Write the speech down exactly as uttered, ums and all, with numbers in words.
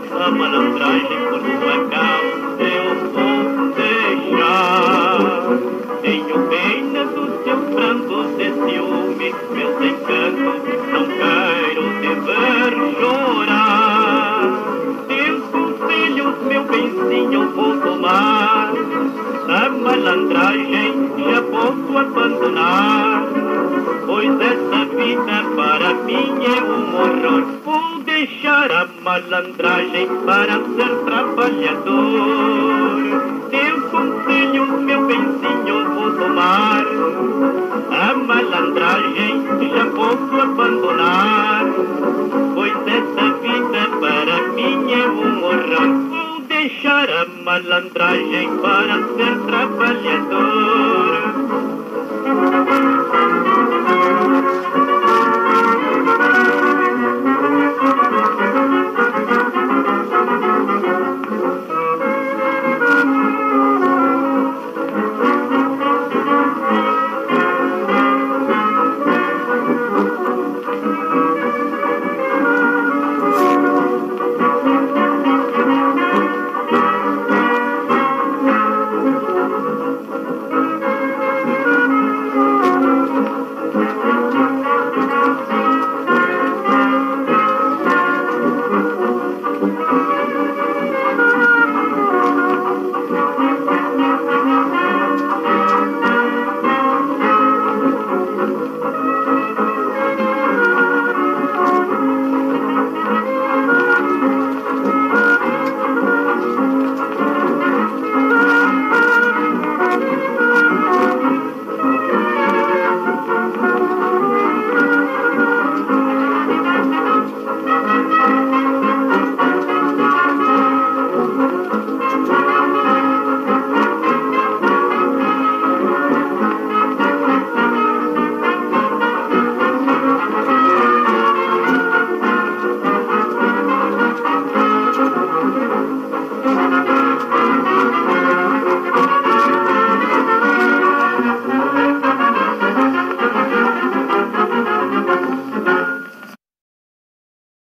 a malandragem por sua causa eu vou deixar. Tenho pena dos seus brancos de ciúme, meus encantos, não quero te ver chorar. Teus conselhos, meu benzinho, vou tomar. A malandragem já posso abandonar, pois essa vida para mim é um horror. Vou deixar a malandragem para ser trabalhador. Teus conselhos, meu benzinho, vou tomar. A malandragem já posso abandonar, pois essa vida para mim é um horror. Vou deixar a malandragem para ser trabalhador.